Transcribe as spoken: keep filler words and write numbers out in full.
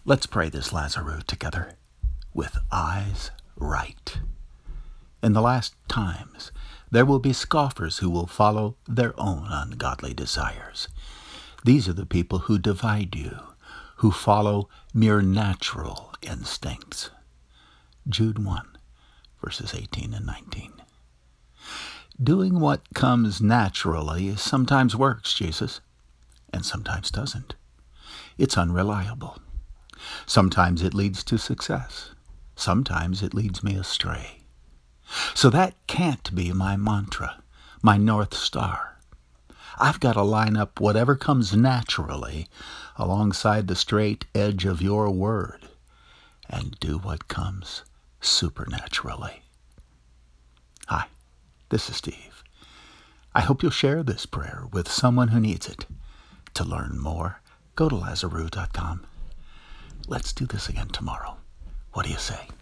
Let's pray this Lazarus together with eyes right. In the last times, there will be scoffers who will follow their own ungodly desires. These are the people who divide you, who follow mere natural instincts. Jude one, verses eighteen and nineteen. Doing what comes naturally sometimes works, Jesus, and sometimes doesn't. It's unreliable. Sometimes it leads to success. Sometimes it leads me astray. So that can't be my mantra, my North Star. I've got to line up whatever comes naturally alongside the straight edge of your word and do what comes supernaturally. Hi, this is Steve. I hope you'll share this prayer with someone who needs it. To learn more, go to Lazarus dot com. Let's do this again tomorrow. What do you say?